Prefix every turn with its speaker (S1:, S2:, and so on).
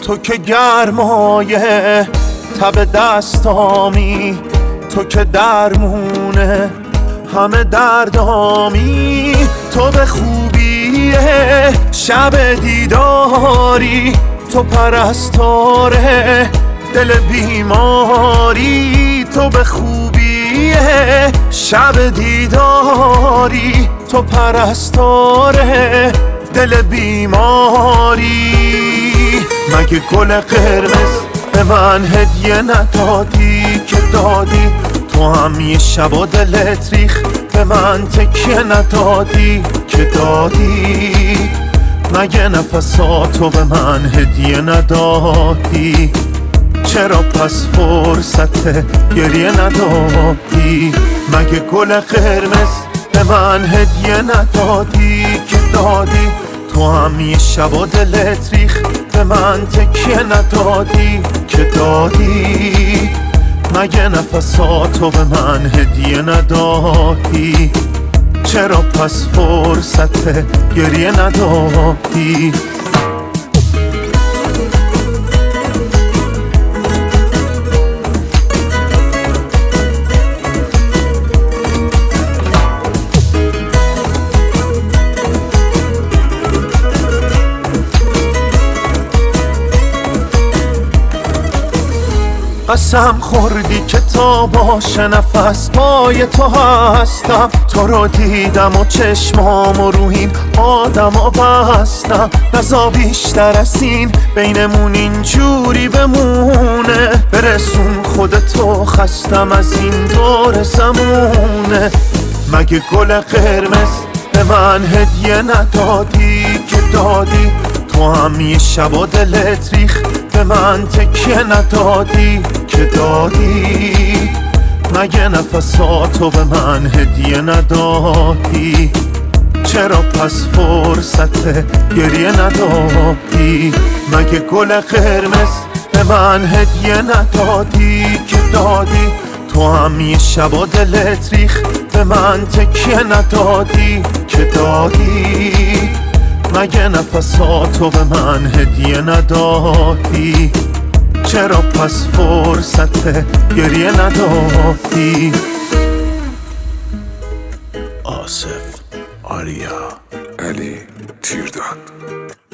S1: تو که گرمایه تب دستامی، تو که درمونه همه دردامی، تو به خوبی شب دیداری، تو پرستاره دل بیماری، تو به خوبی شب دیداری، تو پرستاره دل بیماری. مگه گل قرمز به من هدیه ندادی که دادی؟ تو هم یه شب و دلت ریخ به من تکیه ندادی که دادی؟ مگه نفساتو به من هدیه ندادی؟ چرا پس فرصت گریه ندادی؟ مگه گل قرمز به من هدیه ندادی که دادی؟ تو هم یه شب و دلت ریخ به من تکیه ندادی که دادی؟ مگه نفساتو به من هدیه ندادی؟ چرا پس فرصت گریه ندادی؟ قسم خوردی که تا باشه نفس پای تو هستم، تو رو دیدم و چشمامو رو این آدمو بستم. نزا بیشتر از این بینمون اینجوری بمونه، برسون خودتو خستم از این دور زمونه. مگه گل قرمز به من هدیه ندادی که دادی؟ تو هم یه شب و دلت ریخ به من تکیه ندادی که دادی؟ مگه نفساتو به من هدیه ندادی؟ چرا پس فرصت گریه ندادی؟ مگه گل قرمز به من هدیه ندادی که دادی؟ تو هم یه شب و دلت ریخ به من تکیه ندادی که دادی؟ مگه نفساتو به من هدیه ندادی؟ چرا پس فرصت گریه ندادی؟
S2: آصف، آریا، علی تیرداد.